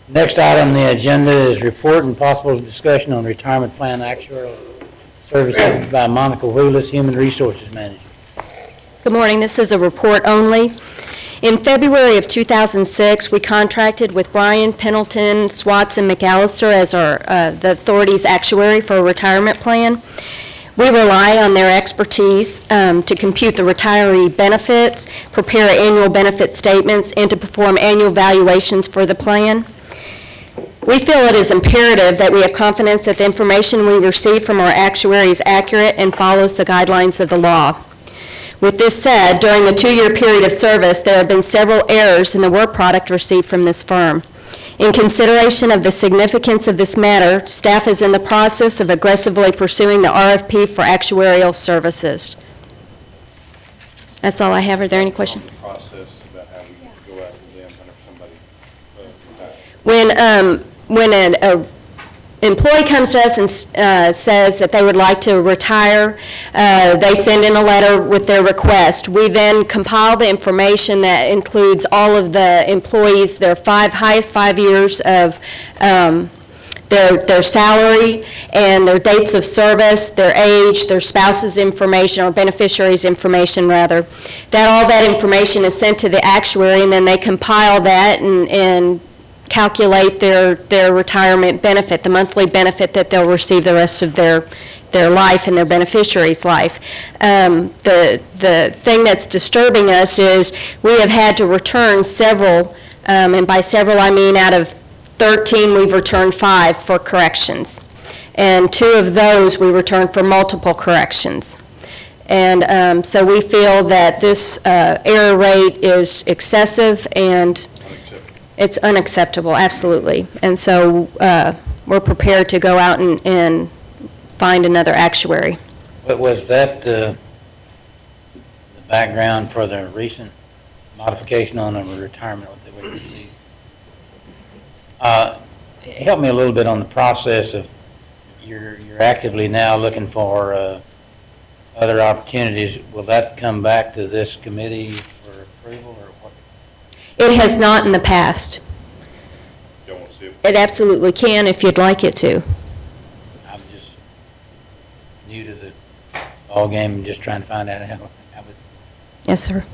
Next item on the agenda is report and possible discussion on retirement plan actuarial services by Monica Wheelis, Human Resources Manager. Good morning. This is a report only. In February of 2006, we contracted with Brian Pendleton, Swats, and McAllister as the authority's actuary for a retirement plan. We rely on their expertise to compute the retiree benefits, prepare annual benefit statements, and to perform annual valuations for the plan. We feel it is imperative that we have confidence that the information we receive from our actuary is accurate and follows the guidelines of the law. With this said, during the 2-year period of service, there have been several errors in the work product received from this firm. In consideration of the significance of this matter, staff is in the process of aggressively pursuing the RFP for actuarial services. That's all I have. Are there any questions? Process about how we go after them whenever somebody retires. When an employee comes to us and says that they would like to retire, they send in a letter with their request. We then compile the information that includes all of the employees, their highest 5 years of their salary and their dates of service, their age, their spouse's information, or beneficiary's information rather. All that information is sent to the actuary, and then they compile that and calculate their retirement benefit, the monthly benefit that they'll receive the rest of their life and their beneficiary's life. The thing that's disturbing us is we have had to return several, and by several I mean out of 13 we've returned 5 for corrections. And 2 of those we returned for multiple corrections. And so we feel that this error rate is excessive and it's unacceptable, absolutely. And so we're prepared to go out and find another actuary. But was that the background for the recent modification on the retirement that we received? Help me a little bit on the process of you're actively now looking for other opportunities. Will that come back to this committee for approval or what? It has not in the past. Y'all want to see it? It absolutely can if you'd like it to. I'm just new to the ball game and just trying to find out how it's. Yes, sir.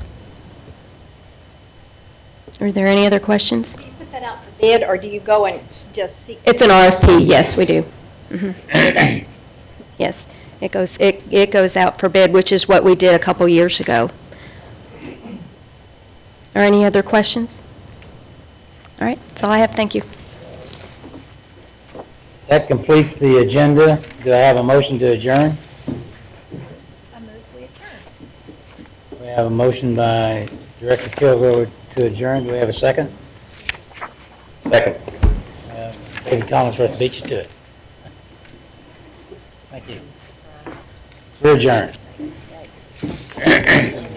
Are there any other questions? Do you put that out for bid, or do you go and just seek? It's an RFP, yes, we do. Mm-hmm. Yes, it goes out for bid, which is what we did a couple years ago. Are any other questions? All right, that's all I have. Thank you. That completes the agenda. Do I have a motion to adjourn? I move we adjourn. We have a motion by Director Kilgore to adjourn. Do we have a second? Second. David Collinsworth beat you to it. Thank you. We're adjourned.